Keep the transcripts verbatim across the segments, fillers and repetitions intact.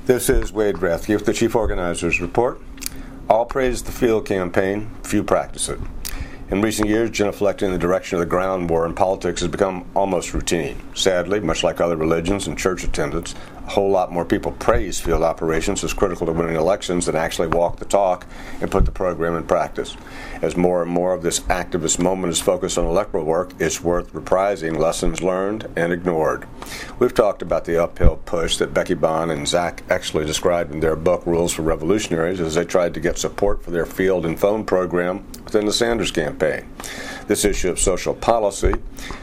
This is Wade Rathke with the Chief Organizers Report. All praise the field campaign, few practice it. In recent years, genuflecting in the direction of the ground war in politics has become almost routine. Sadly, much like other religions and church attendance, a whole lot more people praise field operations as critical to winning elections than actually walk the talk and put the program in practice. As more and more of this activist moment is focused on electoral work, it's worth reprising lessons learned and ignored. We've talked about the uphill push that Becky Bond and Zach Exley described in their book, Rules for Revolutionaries, as they tried to get support for their field and phone program within the Sanders campaign. This issue of social policy,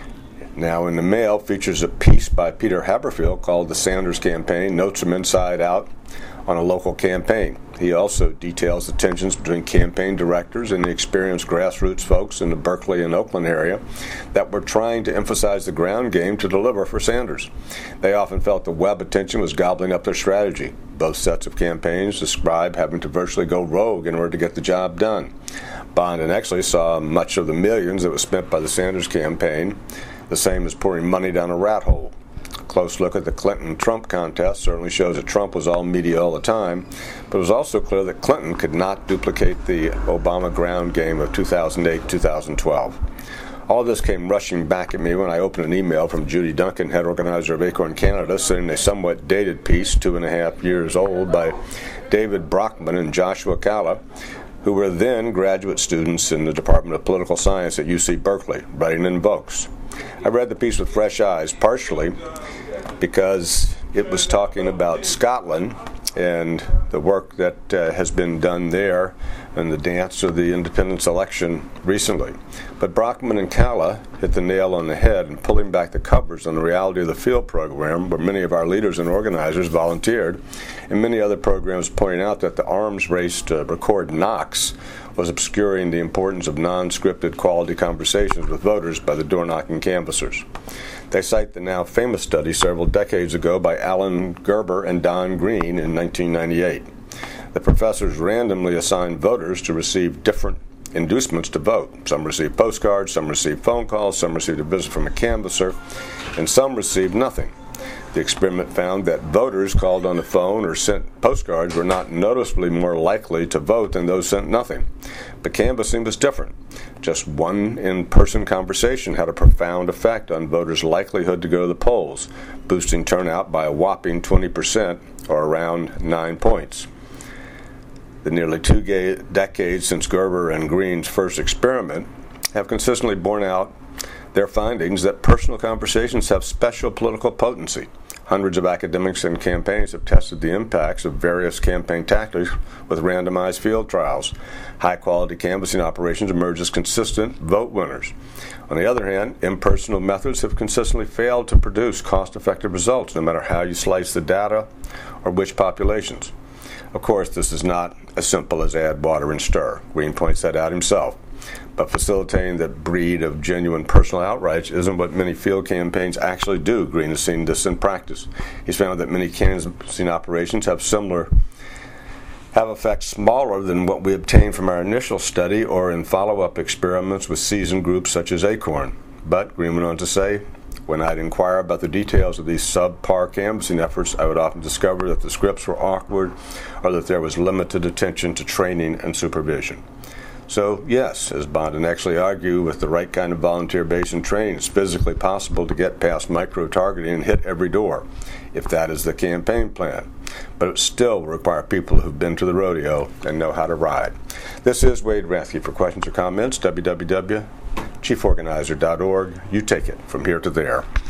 now in the Mail, features a piece by Peter Haberfield called The Sanders Campaign, Notes from Inside Out on a Local Campaign. He also details the tensions between campaign directors and the experienced grassroots folks in the Berkeley and Oakland area that were trying to emphasize the ground game to deliver for Sanders. They often felt the web attention was gobbling up their strategy. Both sets of campaigns describe having to virtually go rogue in order to get the job done. Bond and Exley saw much of the millions that was spent by the Sanders campaign the same as pouring money down a rat hole. A close look at the Clinton-Trump contest certainly shows that Trump was all media all the time, but it was also clear that Clinton could not duplicate the Obama ground game of two thousand eight to two thousand twelve. All this came rushing back at me when I opened an email from Judy Duncan, head organizer of Acorn Canada, sending a somewhat dated piece, two and a half years old, by David Brockman and Joshua Calla, who were then graduate students in the Department of Political Science at U C Berkeley, writing in Vokes. I read the piece with fresh eyes, partially because it was talking about Scotland and the work that uh, has been done there and the dance of the independence election recently. But Brockman and Calla hit the nail on the head in pulling back the covers on the reality of the field program, where many of our leaders and organizers volunteered, and many other programs pointing out that the arms race to record knocks was obscuring the importance of non-scripted quality conversations with voters by the door-knocking canvassers. They cite the now famous study several decades ago by Alan Gerber and Don Green in nineteen ninety-eight. The professors randomly assigned voters to receive different inducements to vote. Some received postcards, some received phone calls, some received a visit from a canvasser, and some received nothing. The experiment found that voters called on the phone or sent postcards were not noticeably more likely to vote than those sent nothing. But canvassing was different. Just one in-person conversation had a profound effect on voters' likelihood to go to the polls, boosting turnout by a whopping twenty percent, or around nine points. The nearly two ga- decades since Gerber and Green's first experiment have consistently borne out their findings that personal conversations have special political potency. Hundreds of academics and campaigns have tested the impacts of various campaign tactics with randomized field trials. High-quality canvassing operations emerge as consistent vote winners. On the other hand, impersonal methods have consistently failed to produce cost-effective results, no matter how you slice the data or which populations. Of course, this is not as simple as add water and stir. Green points that out himself. But facilitating that breed of genuine personal outreach isn't what many field campaigns actually do. Green has seen this in practice. He's found that many canvassing operations have similar have effects smaller than what we obtained from our initial study or in follow-up experiments with seasoned groups such as Acorn. But Green went on to say, when I'd inquire about the details of these subpar canvassing efforts, I would often discover that the scripts were awkward or that there was limited attention to training and supervision. So, yes, as Bond and Exley argue, with the right kind of volunteer base and training, it's physically possible to get past micro-targeting and hit every door, if that is the campaign plan. But it still will require people who've been to the rodeo and know how to ride. This is Wade Rathke. For questions or comments, w w w dot chief organizer dot org. You take it from here to there.